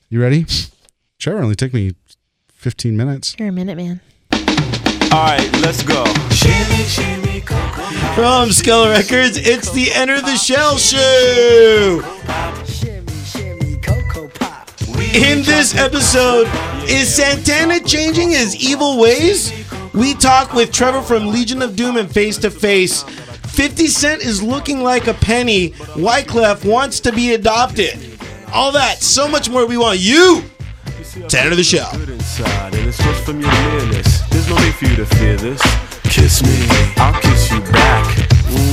You ready? Trevor only took me 15 minutes. You're a minute man. All right, let's go. From Skull Records, it's the Enter the Shell Show. In this episode, is Santana changing his evil ways? We talk with Trevor from Legion of Doom and Face to Face. 50 Cent is looking like a penny. Wyclef wants to be adopted. All that, so much more. We want you to enter the show. Good inside, and it's just from your nearness. There's no need for you to fear this. Kiss me, I'll kiss you back.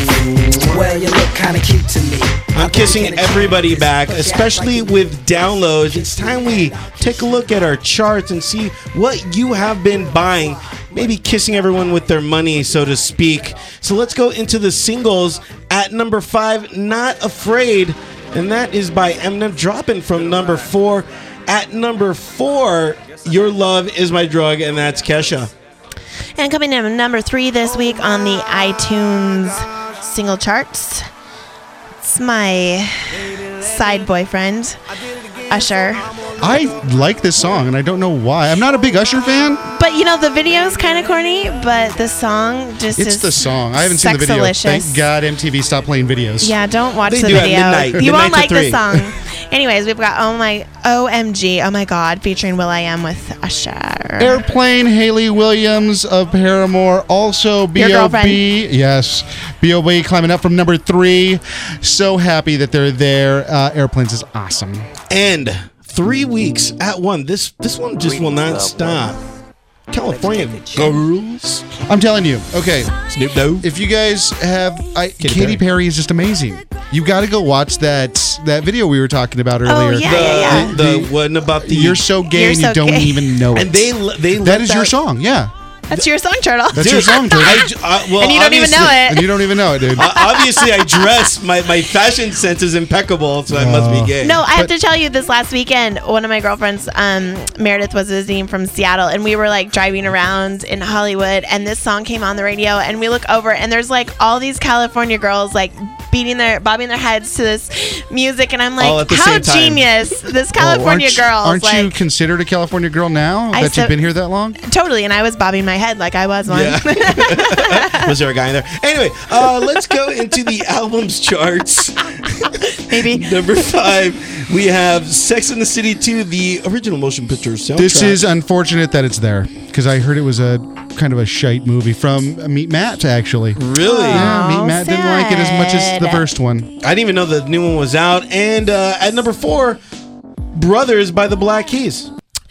Well, you look kind of cute to me. I'm kissing everybody back, especially with downloads. It's time we take a look at our charts and see what you have been buying. Maybe kissing everyone with their money, so to speak. So let's go into the singles. At number 5, Not Afraid. And that is by Eminem, dropping from number 4. At number 4, Your Love Is My Drug, and that's Kesha. And coming in at number 3 this week on the iTunes single charts, it's my side boyfriend, Usher. I like this song, and I don't know why. I'm not a big Usher fan. But, you know, the video's kind of corny, but the song just is It's the song. I haven't seen the video. sexalicious. Thank God MTV stopped playing videos. Yeah, don't watch They the do at video. midnight. You won't Midnight to like the 3. song. Anyways, we've got OMG, Oh My God, featuring Will.i.am with Usher. Airplane, Haley Williams of Paramore, also Your girlfriend. B.O.B. Yes, B.O.B. climbing up from number 3. So happy that they're there. Airplanes is awesome. And 3 weeks at 1. This one just will not stop. California girls. I'm telling you. Okay, Snoop Dogg. if you guys have, Katy Perry is just amazing. You got to go watch that video we were talking about earlier. yeah. The one about the You're so gay You're and you so don't gay. even know it. and they that is your song, yeah. That's your song, Turtle. That's your song, Turtle. Well, And you don't even know And it. you don't even know it, dude. Obviously, I dress. My fashion sense is impeccable, so I must be gay. No, I have to tell you, this last weekend, one of my girlfriends, Meredith, was visiting from Seattle, and we were like driving around in Hollywood, and this song came on the radio, and we look over, and there's like all these California girls like bobbing their heads to this music, and I'm All like, at the how same time. genius! This California girls, Aren't you like, considered a California girl now I that you've been here that long? totally, and I was bobbing my head like I was one. Yeah. Was there a guy in there? Anyway, let's go into the albums charts. Maybe. Number 5, we have Sex and the City 2, the original motion picture soundtrack. This is unfortunate that it's there because I heard it was a kind of a shite movie from Meet Matt, actually. Really? Yeah, Oh, Meet Matt didn't like it as much as the sad. first one. I didn't even know the new one was out. And at number 4, Brothers by the Black Keys.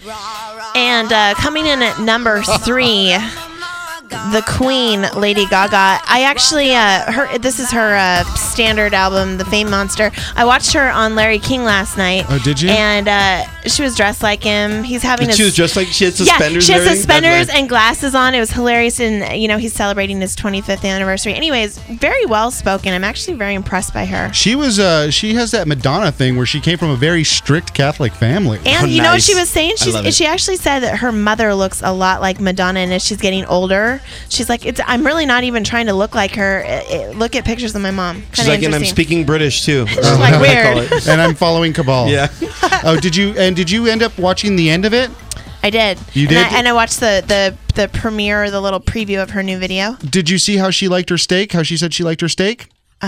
And coming in at number 3, the Queen, Lady Gaga. I actually, this is her standard album, The Fame Monster. I watched her on Larry King last night. Oh, did you? And she was dressed like him. He's having She was just like, she had suspenders. Yeah, she and has everything? suspenders That's and glasses on. It was hilarious, and you know he's celebrating his 25th anniversary. Anyways, very well spoken. I'm actually very impressed by her. She was she has that Madonna thing where she came from a very strict Catholic family. And Oh, you know what nice. she was saying? I love it. She actually said that her mother looks a lot like Madonna, and as she's getting older, she's like, I'm really not even trying to look like her. Look at pictures of my mom. She's Kinda like, and I'm interesting. speaking British too. She's like, weird. And I'm following Cabal. Yeah. Oh, did you end up watching the end of it? I did. You And did? I watched the premiere, the little preview of her new video. Did you see how she liked her steak? How she said she liked her steak?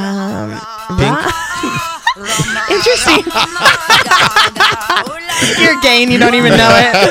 Interesting. You're gay and you don't even know it.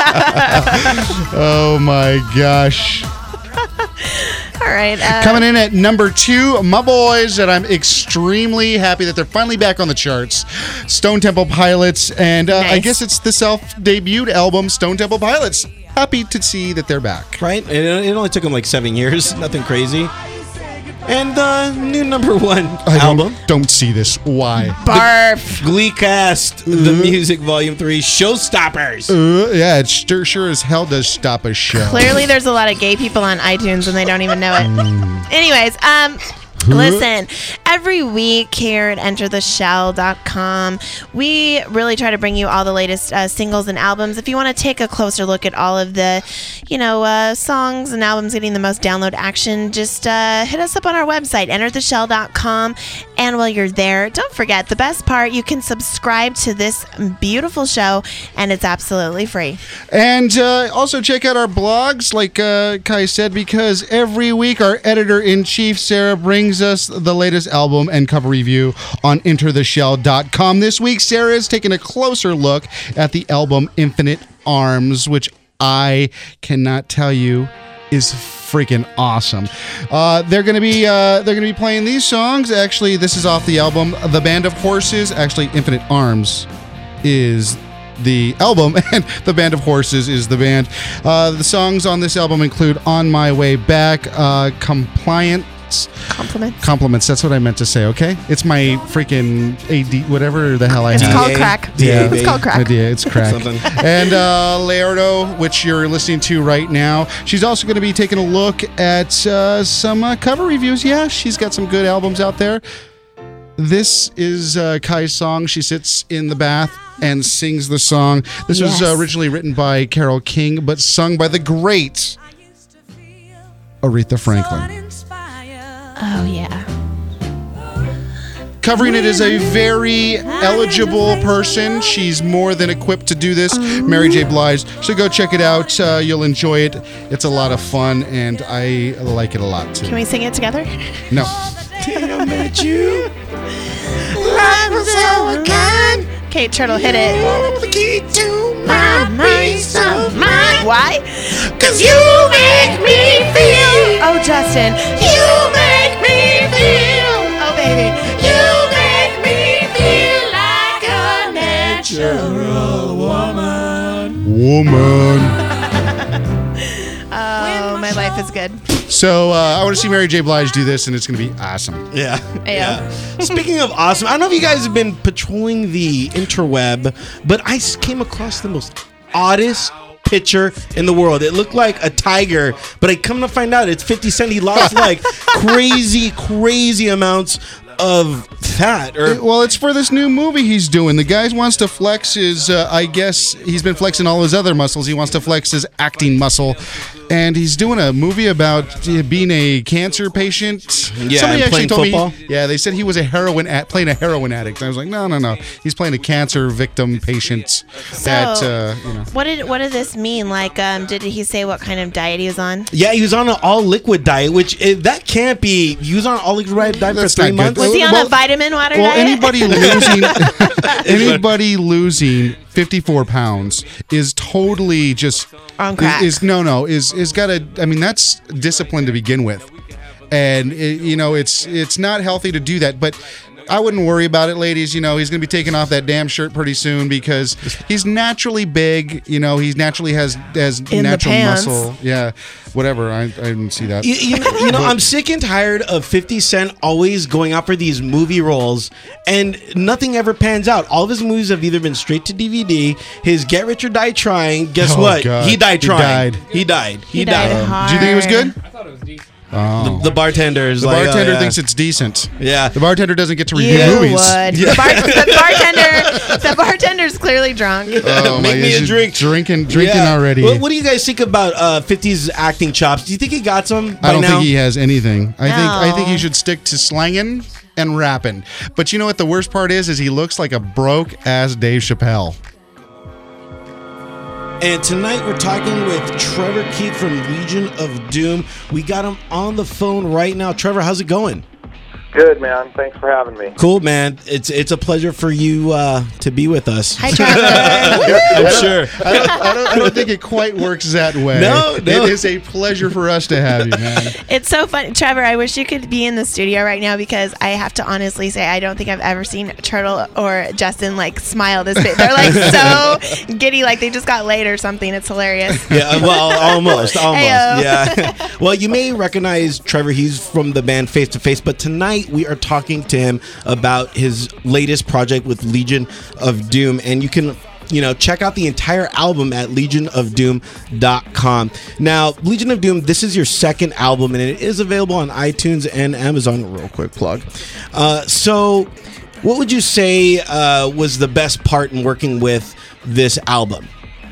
Oh my gosh. All right. Coming in at number 2, my boys, and I'm extremely happy that they're finally back on the charts. Stone Temple Pilots, and I Nice. guess it's the self-debuted album, Stone Temple Pilots. Happy to see that they're back. Right? It only took them like 7 years. Nothing crazy. And the new number 1 album. Don't see this. Why? Barf. Glee Cast, The Music Volume 3, Showstoppers. Yeah, it sure as hell does stop a show. Clearly, there's a lot of gay people on iTunes and they don't even know it. Anyways, Listen, every week here at EnterTheShell.com, we really try to bring you all the latest singles and albums. If you want to take a closer look at all of the, songs and albums getting the most download action, just hit us up on our website, EnterTheShell.com. And while you're there, don't forget the best part, you can subscribe to this beautiful show, and it's absolutely free. And also check out our blogs, like Kai said, because every week our editor-in-chief, Sarah, brings us the latest album and cover review on EnterTheShell.com. This week, Sarah is taking a closer look at the album Infinite Arms, which I cannot tell you is freaking awesome. They're gonna be playing these songs. Actually, this is off the album The Band of Horses. Actually, Infinite Arms is the album, and The Band of Horses is the band. The songs on this album include On My Way Back, Compliments. That's what I meant to say, okay? It's my freaking AD, whatever the hell I have. It's called crack. Yeah. It's called crack. It's crack. And Leonardo, which you're listening to right now, she's also going to be taking a look at some cover reviews. Yeah, she's got some good albums out there. This is Kai's song. She sits in the bath and sings the song. This was originally written by Carole King, but sung by the great Aretha Franklin. Oh, yeah. Covering it is a very eligible person. She's more than equipped to do this, Mary J. Blige. So go check it out. You'll enjoy it. It's a lot of fun, and I like it a lot, too. Can we sing it together? No. I met you. Okay, Turtle, hit it. The key to my peace of mind. Why? 'Cause you make me feel. Oh, Justin. You make me feel. Oh, baby. You make me feel like a natural woman. Oh, my life is good. So I want to see Mary J. Blige do this, and it's going to be awesome. Yeah. Yeah. Speaking of awesome, I don't know if you guys have been patrolling the interweb, but I came across the most oddest picture in the world. It looked like a tiger, but I come to find out it's 50 Cent. He lost like crazy amounts of fat. Well, it's for this new movie he's doing. The guy wants to flex his, I guess he's been flexing all his other muscles. He wants to flex his acting muscle. And he's doing a movie about being a cancer patient. Yeah, Somebody actually playing told football? me. Yeah, they said he was playing a heroin addict. I was like, no. He's playing a cancer victim patient. So, what did this mean? Like, did he say what kind of diet he was on? Yeah, he was on an all liquid diet, which that can't be. He was on an all liquid diet for 3 months. Was he on a vitamin water diet? Anybody losing 54 pounds is totally just on crack. Is got to. I mean, that's discipline to begin with, and it's not healthy to do that. But I wouldn't worry about it, ladies. He's going to be taking off that damn shirt pretty soon because he's naturally big. He naturally has in natural the pants. muscle. Yeah, whatever. I didn't see that. I'm sick and tired of 50 Cent always going out for these movie roles and nothing ever pans out. All of his movies have either been straight to DVD. His Get Rich or Die Trying. Guess what? God. He died trying. He died. He died hard. Do you think it was good? I thought it was decent. Oh. The bartender is The like, bartender oh, yeah. thinks it's decent. Yeah. The bartender doesn't get to review You movies. would. Yeah. The bartender's clearly drunk. Oh, Make me a he's drink. Drinking Yeah. already. What do you guys think about 50's acting chops? Do you think he got some by I don't now? think he has anything. I think No. he should stick to slanging and rapping. But you know what the worst part is he looks like a broke ass Dave Chappelle. And tonight we're talking with Trevor Keith from Legion of Doom. We got him on the phone right now. Trevor, how's it going? Good, man. Thanks for having me. Cool, man. It's a pleasure for you to be with us. Hi, Trevor. I'm sure. I don't think it quite works that way. No. It is a pleasure for us to have you, man. It's so funny. Trevor, I wish you could be in the studio right now because I have to honestly say I don't think I've ever seen Turtle or Justin smile this big. They're so giddy, like they just got laid or something. It's hilarious. Yeah, well, almost. Heyo. Yeah. Well, you may recognize Trevor. He's from the band Face to Face, but tonight we are talking to him about his latest project with Legion of Doom, and you can check out the entire album at legionofdoom.com. Now, Legion of Doom, this is your second album, and it is available on iTunes and Amazon. Real quick plug. So, what would you say was the best part in working with this album?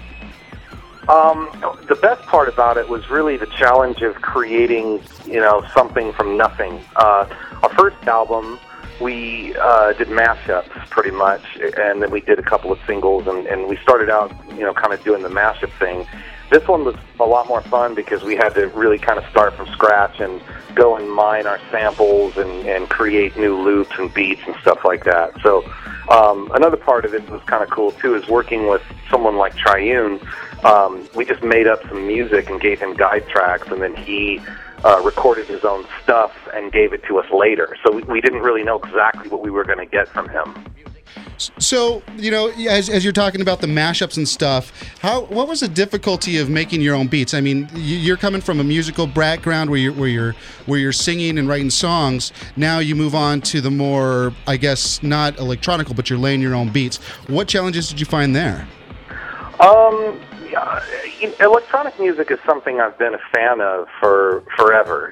The best part about it was really the challenge of creating, something from nothing. Our first album, we did mashups pretty much, and then we did a couple of singles, and we started out, kind of doing the mashup thing. This one was a lot more fun because we had to really kind of start from scratch and go and mine our samples and create new loops and beats and stuff like that. So another part of it was kind of cool, too, is working with someone like Triune. We just made up some music and gave him guide tracks, and then he recorded his own stuff and gave it to us later. So we didn't really know exactly what we were going to get from him. So, as you're talking about the mashups and stuff, what was the difficulty of making your own beats? I mean, you're coming from a musical background where you're singing and writing songs. Now you move on to the more, I guess, not electronical, but you're laying your own beats. What challenges did you find there? Electronic music is something I've been a fan of for forever.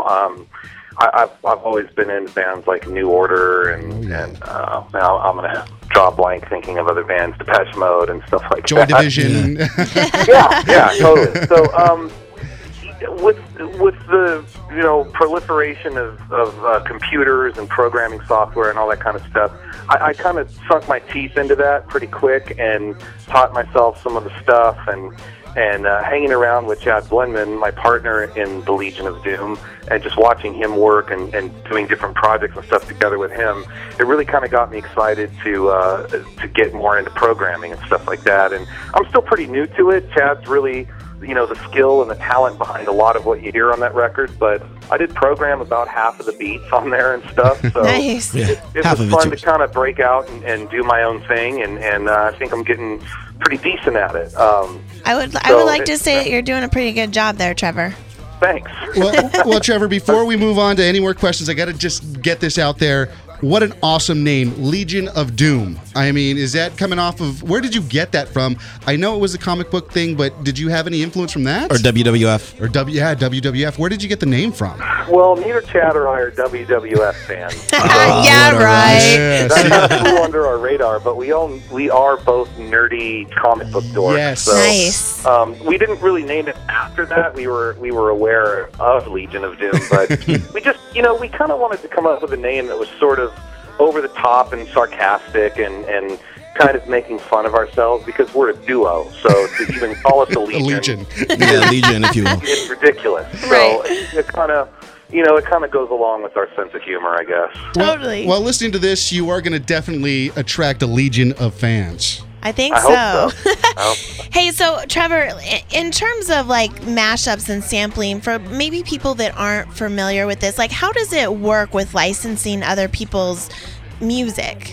I've always been in bands like New Order and now I'm gonna draw a blank thinking of other bands, Depeche Mode and stuff like Joy that. Division. Yeah, totally. So with the proliferation of computers and programming software and all that kind of stuff, I kind of sunk my teeth into that pretty quick and taught myself some of the stuff and hanging around with Chad Blenman, my partner in the Legion of Doom, and just watching him work and doing different projects and stuff together with him, it really kind of got me excited to get more into programming and stuff like that. And I'm still pretty new to it. Chad's really, the skill and the talent behind a lot of what you hear on that record, but I did program about half of the beats on there and stuff. So Nice. it was fun to kind of break out and do my own thing, and I think I'm getting pretty decent at it. I would like to say that you're doing a pretty good job there, Trevor. Thanks. Well, Trevor, before we move on to any more questions, I got to just get this out there. What an awesome name, Legion of Doom. I mean, is that coming off of, where did you get that from? I know it was a comic book thing, but did you have any influence from that? Or WWF. Or WWF. Where did you get the name from? Well, neither Chad or I are WWF fans. Yeah, right. That flew under our radar, but we are both nerdy comic book dorks. Yes. So, Nice. we didn't really name it after that. We were aware of Legion of Doom, but we just, we kind of wanted to come up with a name that was sort of over the top and sarcastic and kind of making fun of ourselves because we're a duo. So to even call us a Legion, Yeah, Legion, if you will. it's ridiculous. So it kind of, it kind of goes along with our sense of humor, I guess. Totally. Well, listening to this, you are going to definitely attract a legion of fans. I think I so. hope so. Hey, so Trevor, in terms of like mashups and sampling, for maybe people that aren't familiar with this, like how does it work with licensing other people's music?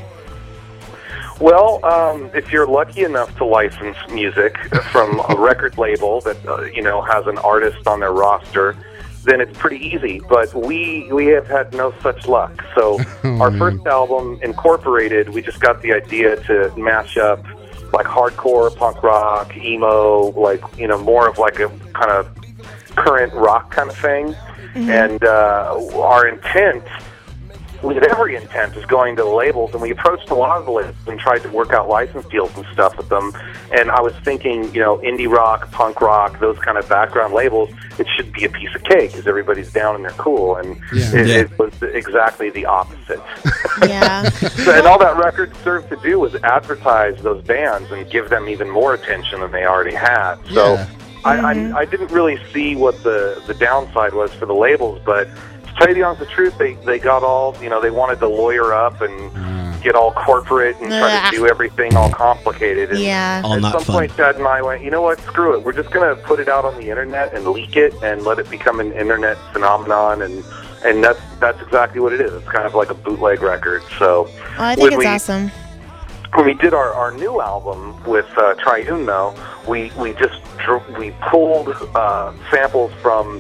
Well, if you're lucky enough to license music from a record label that has an artist on their roster, then it's pretty easy. But we have had no such luck. So our first album, Incorporated, we just got the idea to mash up like hardcore, punk rock, emo, like more of like a kind of current rock kind of thing. Mm-hmm. And our intent, we had every intent, is going to the labels, and we approached a lot of the labels and tried to work out license deals and stuff with them. And I was thinking, indie rock, punk rock, those kind of background labels, it should be a piece of cake because everybody's down and they're cool. And it was exactly the opposite. Yeah. And all that record served to do was advertise those bands and give them even more attention than they already had. So Yeah. I didn't really see what the downside was for the labels, but to tell you the honest truth, they got all, they wanted to lawyer up and get all corporate and try to do everything all complicated. And Yeah. All at not some fun. point, Chad and I went, you know what, screw it. We're just going to put it out on the internet and leak it and let it become an internet phenomenon. And that's exactly what it is. It's kind of like a bootleg record. So I think it's awesome. when we did our new album with Triune, though, we pulled samples from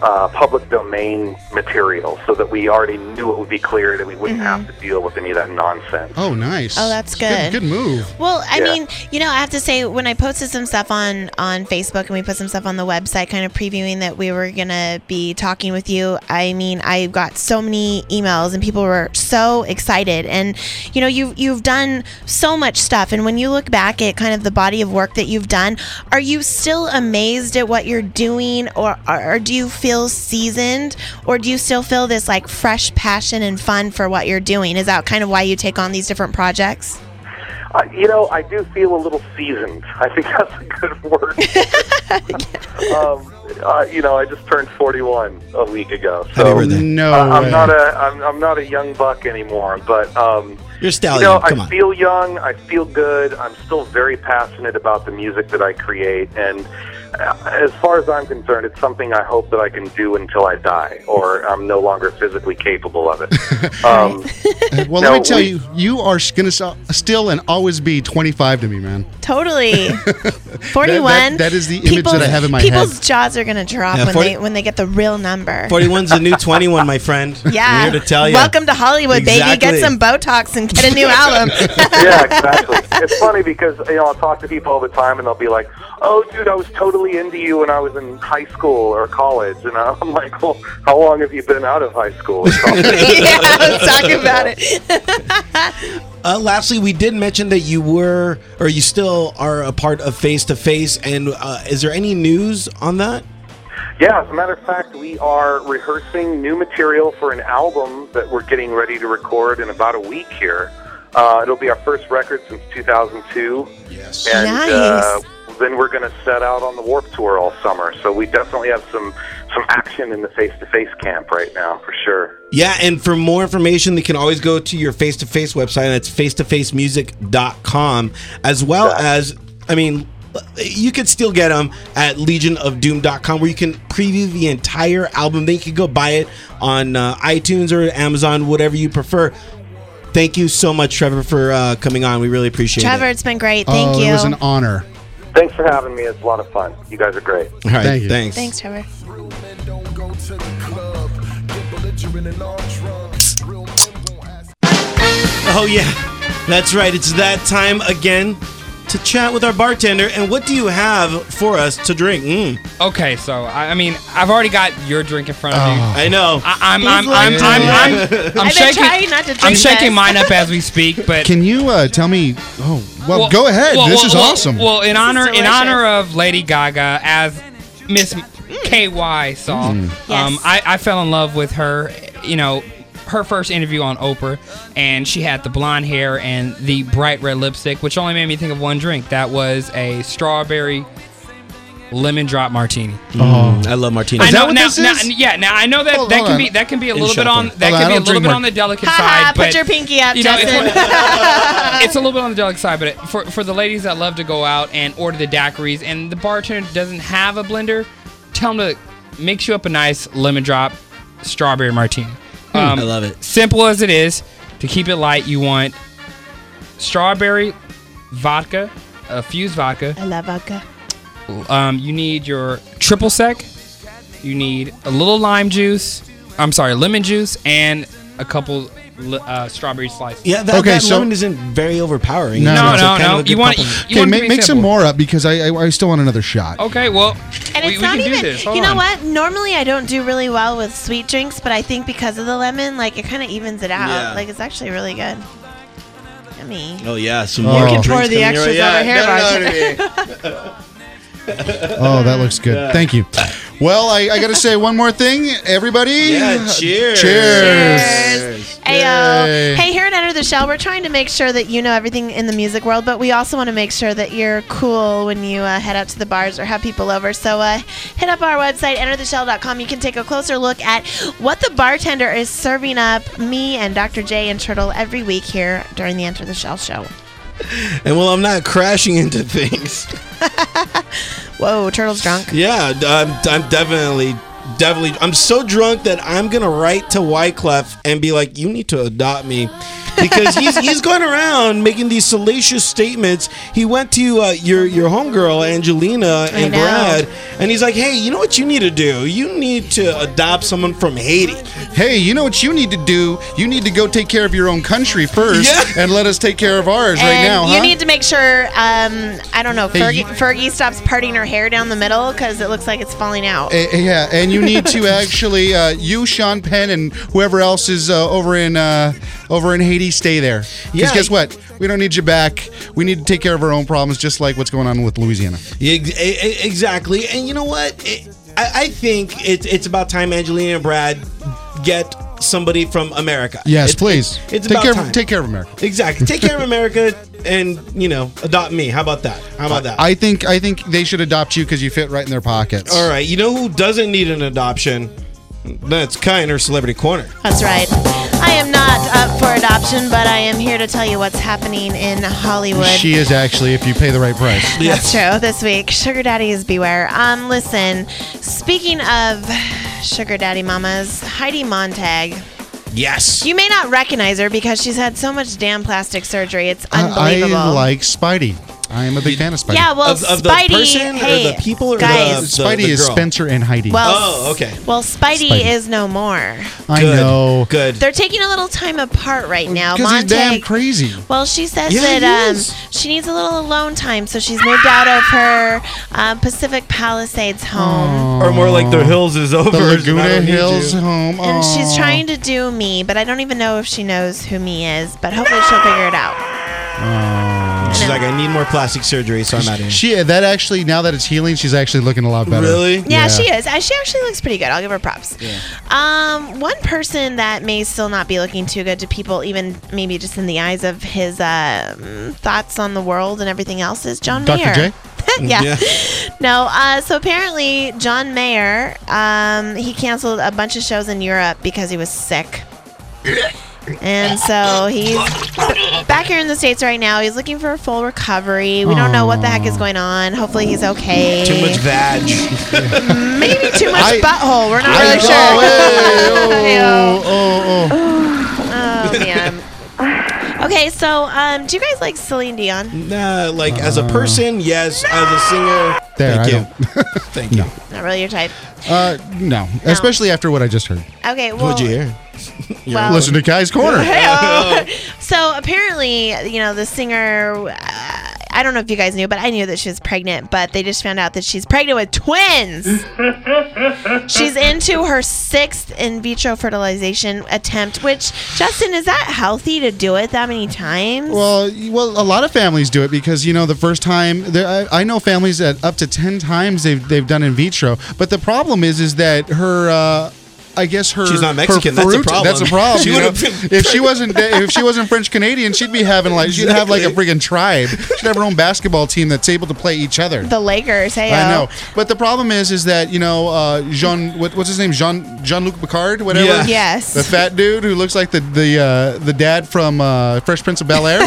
public domain material, so that we already knew it would be cleared and we wouldn't have to deal with any of that nonsense. Oh, nice. Oh, that's good. Good move. Well, I Yeah. mean, I have to say, when I posted some stuff on Facebook and we put some stuff on the website, kind of previewing that we were gonna be talking with you. I mean, I got so many emails and people were so excited. And you've done so much stuff. And when you look back at kind of the body of work that you've done, are you still amazed at what you're doing, or do you feel seasoned, or do you still feel this like fresh passion and fun for what you're doing? Is that kind of why you take on these different projects? I do feel a little seasoned. I think that's a good word. I just turned 41 a week ago, so Happy birthday. No I'm way. I'm not a young buck anymore. But You're a stallion. Come I on. feel young. I feel good. I'm still very passionate about the music that I create, and as far as I'm concerned, it's something I hope that I can do until I die, or I'm no longer physically capable of it. Well, let me tell you, you are going to still and always be 25 to me, man. Totally. 41. That is the image that I have in my people's head. jaws are gonna drop Yeah, when they get the real number. 41's the new 21, my friend. Yeah. I'm here to tell you. Welcome to Hollywood, baby. Exactly. Get some Botox and get a new album. Yeah, exactly. It's funny because I'll talk to people all the time, and they'll be like, "Oh, dude, I was totally into you when I was in high school or college," and I'm like, "Well, how long have you been out of high school?" Or college? Yeah, let's talk about it. Lastly, we did mention that you still are a part of Face to Face, and is there any news on that? Yeah, as a matter of fact, we are rehearsing new material for an album that we're getting ready to record in about a week here. It'll be our first record since 2002. Yes. And Nice. then we're going to set out on the Warped Tour all summer. So we definitely have some action in the face-to-face camp right now, for sure. Yeah, and for more information, they can always go to your Face to Face website. That's facetofacemusic.com, as well as, you could still get them at legionofdoom.com, where you can preview the entire album. Then you can go buy it on iTunes or Amazon, whatever you prefer. Thank you so much, Trevor, for coming on. We really appreciate Trevor, it. it's been great. Thank you. It was an honor. Thanks for having me. It's a lot of fun. You guys are great. All right, Thank you. thanks. Thanks, Trevor. Oh, yeah. That's right. It's that time again to chat with our bartender. And what do you have for us to drink? Okay, so I've already got your drink in front of you. I know. I'm I've been shaking. trying not to drink I'm shaking this. mine up as we speak, but Can you tell me? Oh, well, go ahead. This is awesome. Well, in delicious. honor of Lady Gaga, as Miss KY saw, Yes. I fell in love with her. Her first interview on Oprah, and she had the blonde hair and the bright red lipstick, which only made me think of one drink. That was a strawberry lemon drop martini. I love martinis. I know what now, this is? now I know that Hold can on. be a In little bit on shelter. that Hold on, I can be a don't little drink bit mar- on the delicate Ha side. ha, but put your pinky up, it's, Justin. it's a little bit on the delicate side, but for the ladies that love to go out and order the daiquiris, and the bartender doesn't have a blender, tell them to mix you up a nice lemon drop strawberry martini. I love it. Simple as it is. To keep it light, you want strawberry vodka, fused vodka. I love vodka. You need your triple sec. You need a little lemon juice, and a couple strawberry slices. Yeah, that so- lemon isn't very overpowering. No, No, It's no, kind of no. a good You want compliment. you Okay, want to make some more up because I still want another shot. Okay, well, And we it's not can even. do this. Hold You know on. what? Normally, I don't do really well with sweet drinks, but I think because of the lemon, like it kind of evens it out. Yeah. Like it's actually really good. Yummy. Oh, yeah. Some You more can drinks pour the coming your way. extras over here, Oh, that looks good. Thank you. Well, I got to say one more thing, everybody. Yeah, cheers. Cheers. Ayo. Yay. Hey, here at Enter the Shell, we're trying to make sure that you know everything in the music world, but we also want to make sure that you're cool when you head out to the bars or have people over. So hit up our website, entertheshell.com. You can take a closer look at what the bartender is serving up me and Dr. J and Turtle every week here during the Enter the Shell show. And well, I'm not crashing into things. Whoa, Turtle's drunk. Yeah, I'm definitely. I'm so drunk that I'm gonna write to Wyclef and be like, "You need to adopt me," because he's going around making these salacious statements. He went to your homegirl Angelina and know. Brad, and he's like, "Hey, you know what you need to do? You need to adopt someone from Haiti." Hey, you know what you need to do? You need to go take care of your own country first, Yeah. and let us take care of ours right And now, huh? you need to make sure, I don't know, Hey, Fergie stops parting her hair down the middle because it looks like it's falling out. Yeah, and you need to actually, you, Sean Penn, and whoever else is over in Haiti, stay there. Because Yeah. guess what? We don't need you back. We need to take care of our own problems, just like what's going on with Louisiana. Exactly. And you know what? I think it's about time Angelina and Brad get somebody from America. Yes, It's- please. It's take about care. time. Take care of America. Exactly. Take care of America and, adopt me. How about that? How about that? I think they should adopt you because you fit right in their pockets. All right. You know who doesn't need an adoption? That's Kai in her Celebrity Corner. That's right. I am not up for adoption, but I am here to tell you what's happening in Hollywood. She is actually, if you pay the right price. That's true. This week, sugar daddies beware. Listen, speaking of sugar daddy mamas, Heidi Montag. Yes. You may not recognize her because she's had so much damn plastic surgery. It's unbelievable. I like Spidey. I am a big fan of Spidey. Yeah, well, Of the Spidey. person or hey, the people or guys. the Spidey is girl? Spencer and Heidi. Well, Oh, okay. Well, Spidey Spidey. is no more. I Good. know. Good. They're taking a little time apart right now. Because he's damn Montag. crazy. Well, she says Yeah, that he is. she needs a little alone time, so she's moved out of her Pacific Palisades home. Or more like the Hills is over. The and I Laguna don't need Hills you. home. And she's Aw. trying to do me, but I don't even know if she knows who me is. But hopefully she'll figure it out. She's like, I need more plastic surgery, so I'm out of here. That actually, now that it's healing, she's actually looking a lot better. Really? Yeah, she is. She actually looks pretty good. I'll give her props. One person that may still not be looking too good to people, even maybe just in the eyes of his thoughts on the world and everything else, is John Dr. Mayer. J? Yeah. No, so apparently John Mayer, he canceled a bunch of shows in Europe because he was sick. And so he's back here in the States right now. He's looking for a full recovery. We don't know what the heck is going on. Hopefully he's okay. Too much vag. Maybe too much I- butthole. We're not I- really sure. oh, Oh, man. Okay, so do you guys like Celine Dion? Nah, like as a person, yes. As a singer, There, thank I you. don't. Thank you. Not really your type. No. Especially after what I just heard. Okay, well. What'd you hear? Well, Listen to Kai's Corner. So apparently, the singer, I don't know if you guys knew, but I knew that she was pregnant, but they just found out that she's pregnant with twins. She's into her 6th in vitro fertilization attempt, which, Justin, is that healthy to do it that many times? Well, a lot of families do it because the first time I know families that up to 10 times they've done in vitro, but the problem is that her. I guess her. She's not her Mexican, that's a fruit- problem. That's a problem. She you know? would've been If she wasn't French Canadian, she'd be having she'd have like a friggin' tribe. She'd have her own basketball team that's able to play each other. The Lakers, hey. I know, but the problem is that Jean, what's his name, Jean-Luc Picard, whatever. Yeah. Yes. The fat dude who looks like the dad from Fresh Prince of Bel-Air.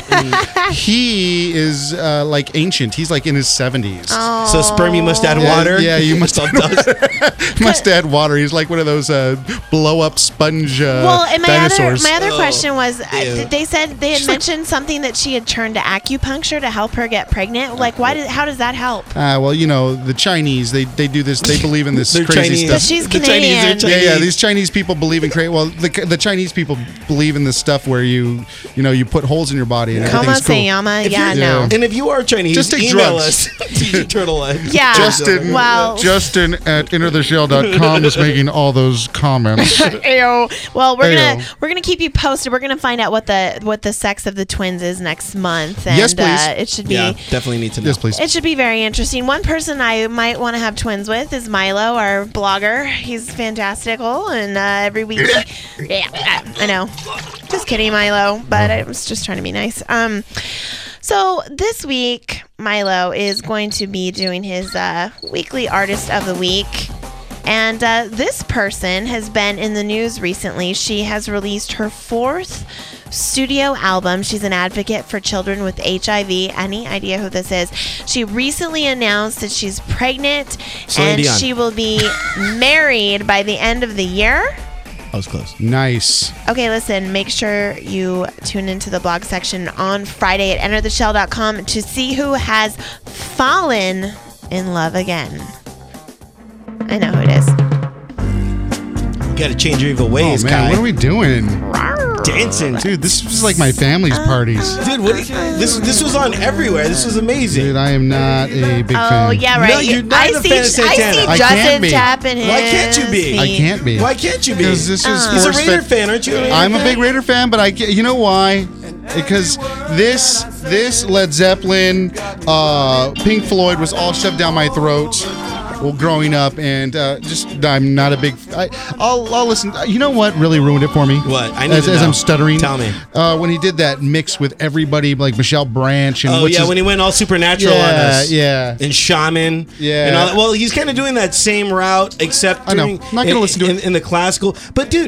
He is like ancient. He's like in his 70s. Oh. So sperm, you must add water. Yeah, you must It's all dust. must add water. He's like one of those blow up sponge Well, and dinosaurs. my other question was, ew. they said they had mentioned something that she had turned to acupuncture to help her get pregnant. Like, how does that help? Well, the Chinese, they do this. They believe in this They're crazy Chinese. stuff. She's The Chinese are Canadian. Chinese. Yeah, these Chinese people believe in the Chinese people believe in this stuff where you put holes in your body and Koma everything's cool. Sayama, If yeah, you're- no. And if you are Chinese, Just take email drugs. us. TG Turtle Head. Yeah. Justin at entertheshell.com is making all those comments. Ew. Well, we're Ew. gonna keep you posted. We're gonna find out what the sex of the twins is next month. And, Yes, please. It should be. Yeah, definitely need to know. Yes, please. It should be very interesting. One person I might want to have twins with is Milo, our blogger. He's fantastical, and every week, yeah, I know. Just kidding, Milo, but I was just trying to be nice. So this week, Milo is going to be doing his weekly Artist of the Week. And this person has been in the news recently. She has released her 4th studio album. She's an advocate for children with HIV. Any idea who this is? She recently announced that she's pregnant Celine and Dion. she will be married by the end of the year. I was close. Nice. Okay, listen, make sure you tune into the blog section on Friday at entertheshell.com to see who has fallen in love again. I know who it is. You got to change your evil Oh, ways, man. Kai. What are we doing? Dancing. Dude, this was like my family's parties. Dude, this was on everywhere. This was amazing. Dude, I am not a big Oh, fan. yeah, right. No, you're not I a see, fan of Santana. I I see can't Justin be. tapping his Why can't you be? I feet. can't be. Why can't you be? Because this is He's a sports Raider fan, aren't you? I'm a big Raider fan, but you know why? Because this Led Zeppelin, Pink Floyd was all shoved down my throat. Well, growing up, and I'm not a big. I'll listen. You know what really ruined it for me? What? I need as, to as know. I'm stuttering. Tell me. When he did that mix with everybody, like Michelle Branch and Oh, what's yeah, his- when he went all supernatural on us. yeah. And Shaman. Yeah. And all that. Well, he's kind of doing that same route, except I know. during, Not gonna listen to it. in the classical. But, dude,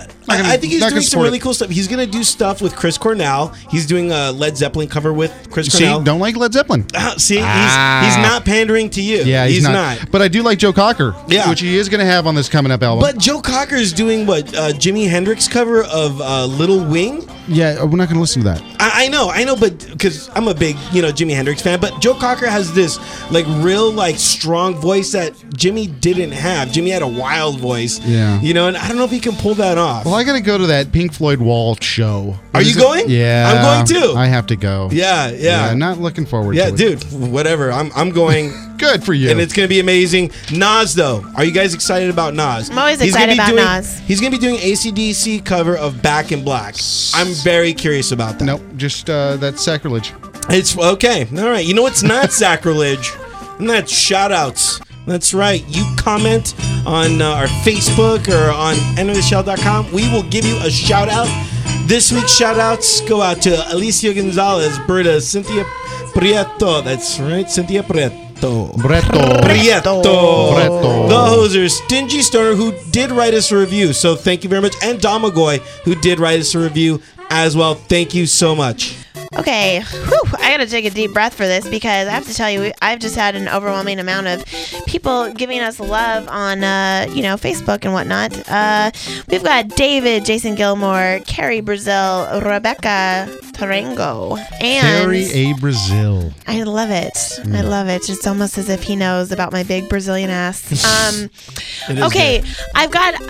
I think he's not doing gonna some support really it. cool stuff. He's going to do stuff with Chris Cornell. He's doing a Led Zeppelin cover with Chris See, Cornell. don't like Led Zeppelin. See, he's not pandering to you. Yeah, he's not. But I do like Joe Cocker. Yeah. Which he is going to have on this coming up album. But Joe Cocker is doing what? Jimi Hendrix cover of Little Wing? yeah, we're not going to listen to that. I know, but because I'm a big, Jimi Hendrix fan, but Joe Cocker has this like real like strong voice that Jimmy didn't have. Jimmy had a wild voice, Yeah. and I don't know if he can pull that off. Well, I got to go to that Pink Floyd Wall show. Are you going? Yeah. I'm going too. I have to go. Yeah. I'm not looking forward Yeah, to it. dude, whatever. I'm going. Good for you. And it's going to be amazing. Nas, though. Are you guys excited about Nas? I'm always He's gonna excited be about doing- Nas. He's going to be doing AC/DC cover of Back in Black. I'm very curious about that. Nope, just that's sacrilege. It's okay. All right. You know what's not sacrilege? And that's shout outs. That's right. You comment on our Facebook or on entertheshell.com. We will give you a shout out. This week's shout outs go out to Alicia Gonzalez, Berta, Cynthia Prieto. That's right, Cynthia Prieto. Breto. Prieto. Prieto. The Hosers, Stingy Stoner, who did write us a review. So thank you very much. And Domagoy, who did write us a review as well. Thank you so much. Okay, whew, I gotta take a deep breath for this because I have to tell you, I've just had an overwhelming amount of people giving us love on, Facebook and whatnot. We've got David, Jason Gilmore, Carrie Brazil, Rebecca Tarango, and Harry A. Brazil. I love it. I love it. It's almost as if he knows about my big Brazilian ass. It is Okay, good. I've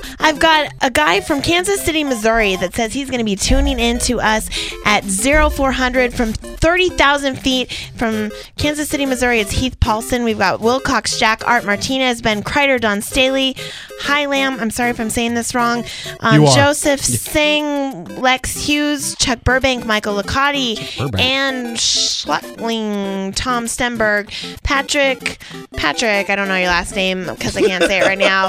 got a guy from Kansas City, Missouri that says he's going to be tuning in to us at 0400 from 30,000 feet from Kansas City, Missouri. It's Heath Paulson. We've got Wilcox, Jack, Art Martinez, Ben Kreider, Don Staley, Hi Lamb. I'm sorry if I'm saying this wrong. You are. Joseph Singh, Lex Hughes, Chuck Burbank, Michael Licati, Burbank. Ann Schluckling, Tom Stenberg, Patrick. I don't know your last name because I can't say it right now.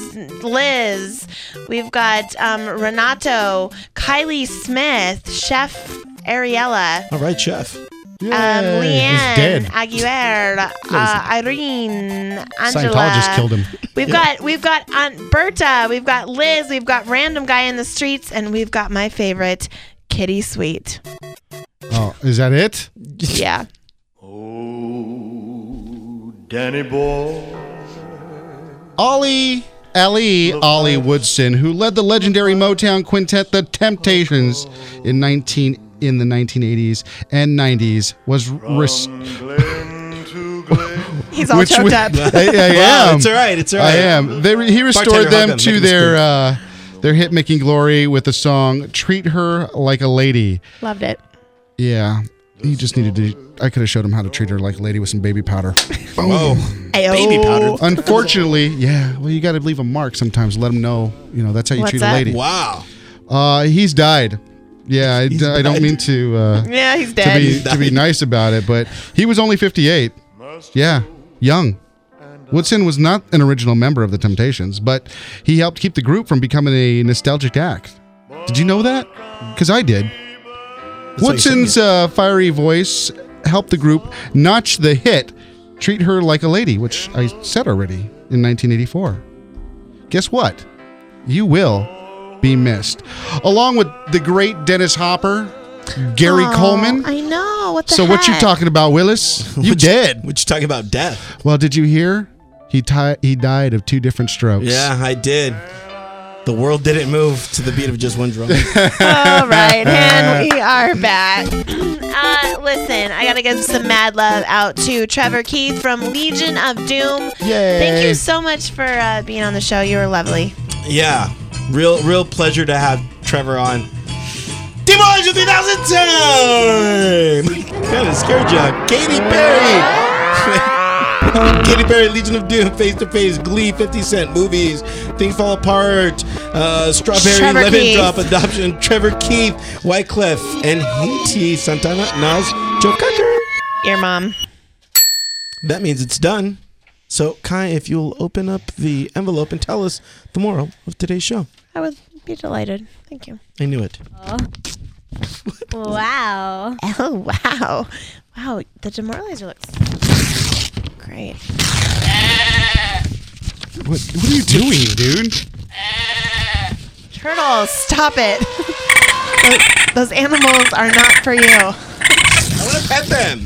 Liz. We've got Renato, Kylie Smith, Chef Ariella, All right, Chef. Leanne, dead. Aguilera, Irene, Angela. Scientologist killed him. We've got Aunt Berta, we've got Liz, we've got random guy in the streets, and we've got my favorite, Kitty Sweet. Oh, is that it? Yeah. Oh, Danny boy. Ollie Woodson, who led the legendary Motown quintet The Temptations in the 1980s and 90s, was He's all which choked we- up. I Wow, am. it's all right. It's all right. I am. He restored Bartender, them hug him, to make him their hit making glory with the song "Treat Her Like a Lady." Loved it. Yeah, he just needed to. I could have showed him how to treat her like a lady with some baby powder. Whoa. Ayo. Baby powder. Unfortunately, yeah. Well, you got to leave a mark sometimes. Let them know. That's how you What's treat that? a lady. Wow. He's died. Yeah, I don't died. mean to. Yeah, he's To dead. be nice about it, but he was only 58. Yeah, young. Woodson was not an original member of the Temptations, but he helped keep the group from becoming a nostalgic act. Did you know that? Because I did. how you sing Woodson's fiery voice helped the group notch the hit "Treat Her Like a Lady," which I said already in 1984. Guess what? You will be missed. Along with the great Dennis Hopper, Gary Aw, Coleman. I know. What the So what you heck? talking about, Willis? You dead. What you talking about? Death. Well, did you hear? He died of 2 different strokes. Yeah, I did. The world didn't move to the beat of just one drum. All right, and we are back. Listen, I gotta give some mad love out to Trevor Keith from Legion of Doom. Yay. Thank you so much for being on the show. You were lovely. Yeah, real pleasure to have Trevor on. Demolition 3000 time! Kind of scared you. Katy Perry! Katy Perry, Legion of Doom, Face to Face, Glee, 50 Cent, Movies, Things Fall Apart, Strawberry, Trevor Lemon Keith. Drop, Adoption, Trevor Keith, Wyclef, and Haiti, Santana, Nas, Joe Cocker. Your mom. That means it's done. So, Kai, if you'll open up the envelope and tell us the moral of today's show. I would be delighted. Thank you. I knew it. Wow. Oh, wow. Wow, the demoralizer looks great. What are you doing, dude? Turtle, stop it. Those animals are not for you. I want to pet them.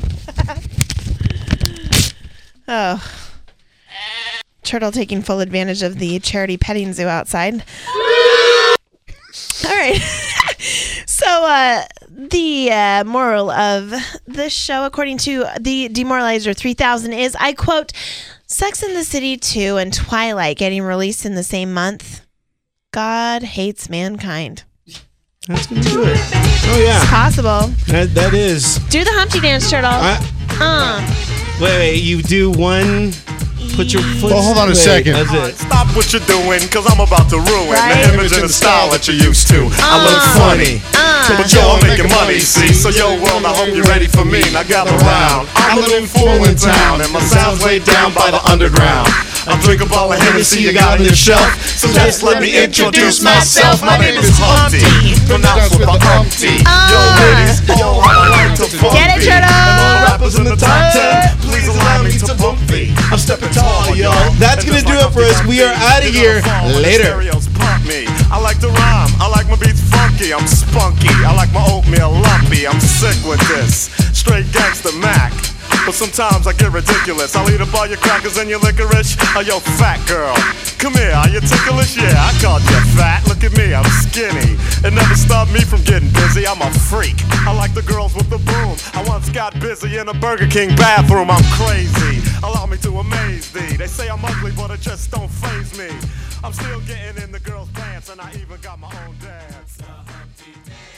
Oh. Turtle taking full advantage of the charity petting zoo outside. All right. So, the moral of this show, according to the Demoralizer 3000, is, I quote, Sex and the City 2 and Twilight getting released in the same month. God hates mankind. That's going to do it. Oh, yeah. It's possible. That is. Do the Humpty Dance, Turtle. Wait, you do one. Put your foot. Well, hold on a second. That's it. Stop what you're doing, cause I'm about to ruin Right? the image and the style that you're used to. I look funny, but yo, I'm making money, see? So yo, world, I hope you're ready for me. Now gather round. I'm the new fool in town, and my sound's laid down by the underground. I drink a ball of Hennessy you got on your shelf, so just let me introduce myself. My name is Humpty, pronounced with a Humpty. Yo, ladies, yo, I like to funk Get it, me. Turtle! And all the rappers in the top 10, please allow me to bump me. I'm stepping tall, yo. That's going to do it for us. We are out of here. Later. I like to rhyme. I like my beats funky. I'm spunky. I like my oatmeal lumpy. I'm sick with this. Straight gangsta Mac. But sometimes I get ridiculous. I'll eat up all your crackers and your licorice. Oh, yo, fat girl. Come here, are you ticklish? Yeah, I called you fat. Look at me, I'm skinny. It never stopped me from getting busy. I'm a freak. I like the girls with the boom. I once got busy in a Burger King bathroom. I'm crazy. Allow me to amaze thee. They say I'm ugly, but it just don't faze me. I'm still getting in the girls' pants, and I even got my own dance.